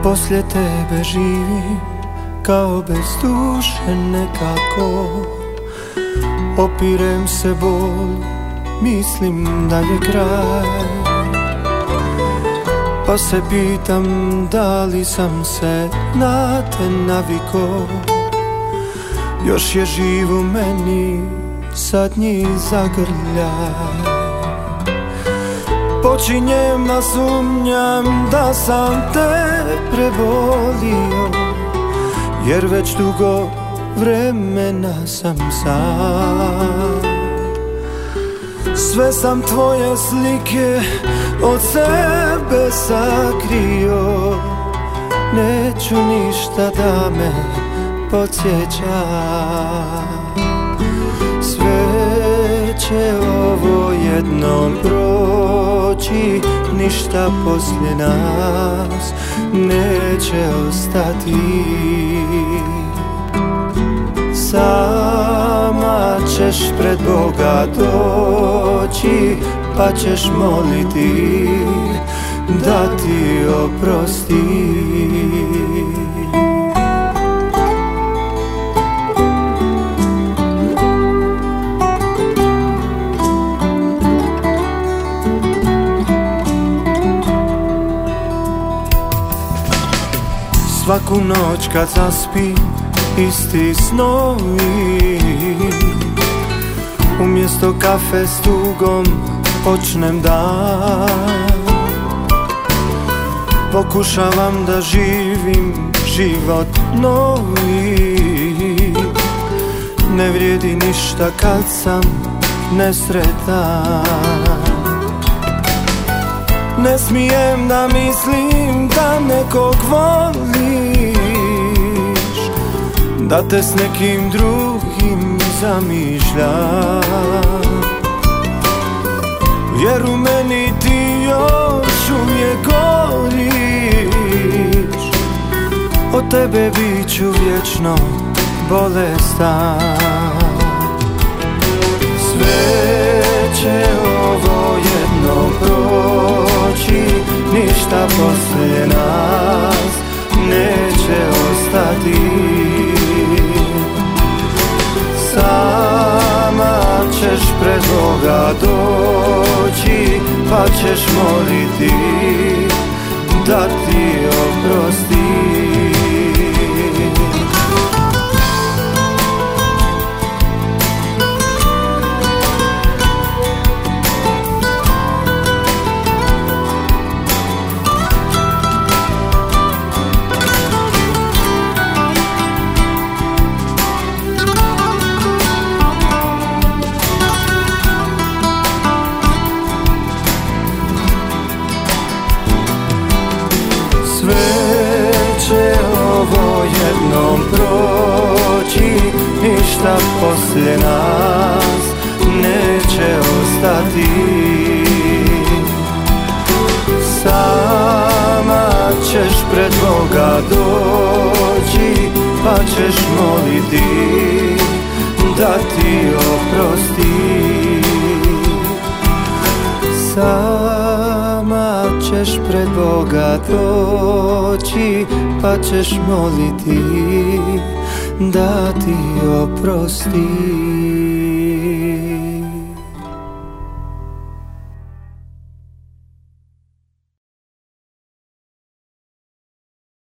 Poslije tebe živim kao bez duše nekako. Opirem se bol, mislim da je kraj. Pa se pitam da li sam se na te naviko. Još je živ u meni zadnji zagrljaj. Počinjem da sumnjam da sam te prebolio, jer već dugo vremena sam sam. Sve sam tvoje slike od sebe sakrio. Neću ništa da me podsjeća. Sve će ovo jednom proći, ništa poslije nas neće ostati. Sama ćeš pred Boga doći, pa ćeš moliti da ti oprosti. Svaku noć kad zaspim, isti snovi. Umjesto kafe s tugom počnem dan. Pokušavam da živim život novi. Ne vrijedi ništa kad sam nesretan. Ne smijem da mislim da nekog voliš, da te s nekim drugim zamišljam. Jer u meni ti još uvijek goriš. Od tebe bit ću vječno bolestan. Sve će ovo jedno proći, ništa poslije nas neće ostati. Sama ćeš pred Boga doći, pa ćeš moliti da ti oprosti. Sve će ovo jednom proći, ništa poslije nas neće ostati. Sama ćeš pred Boga doći, pa ćeš moliti da ti oprosti. Sama ćeš pred Boga doći, pa ćeš moliti da ti oprosti.